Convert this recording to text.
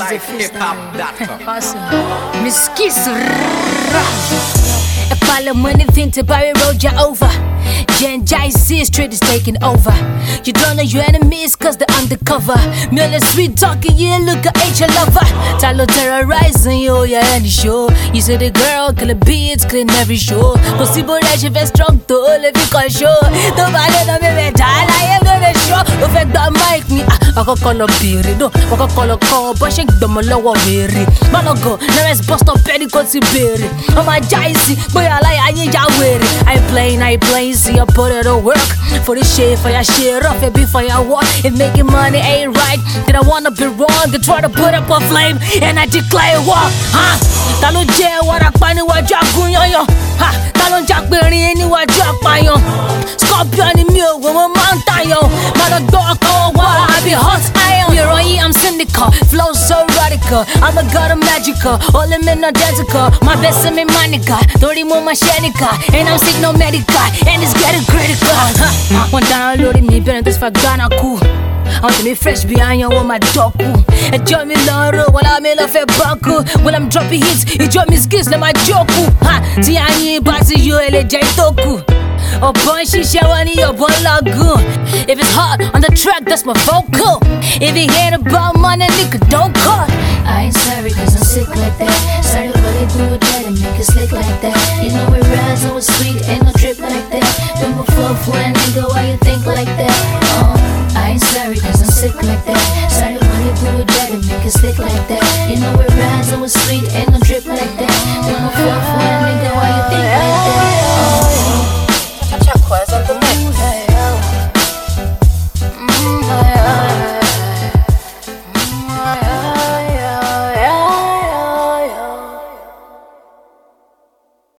MyLifeHipHop.com. Awesome. Miss Kiss. If I let money think to bury road you over. Gen Jai-Z Street is taking over. You don't know your enemies cause they're undercover. Merely sweet talking, yeah, look at ain't your lover. Talo terrorizing you, yeah, any show. You say the girl, kill a beats, clean every show. Possible that she very strong to all of you can show. Don't bother no me die, I am gonna show. If I don't mic me, I can call a beery. No, I can call a call, but she don't know what weary. Man, I go, now let's bust up penny cause you berry. I'm a Jai-Z, but I like, I need ya weary. I playing, see I put it to work. For the shit, for your shit, rough it before your walk. If making money ain't right, then I wanna be wrong. They try to put up a flame, and I declare war. Huh? Talo je what I find in what jack yo. Ha, Talon Jack Berry, anyone jack my yo. Scorpion in me, woman mountain yo. Mother dog, oh, wow, I be hot iron. You're on I'm cynical, flow so radical. I'm a god of magical, all them men identical. My best in me manica, 30 more my shanica. And I'm sick no medical, and it's getting critical. One downloading me, better this for Ghana cool. I'm to me fresh behind you on my doku. And join me Loro while I'm in a fair buckle. When I'm dropping hits, you drop me skills like my joku. Ha, see I ain't passing you a toku. Oh boy, she showing your boy lagoon. If it's hot on the track, that's my vocal. If you hear about money, nigga, don't call. I ain't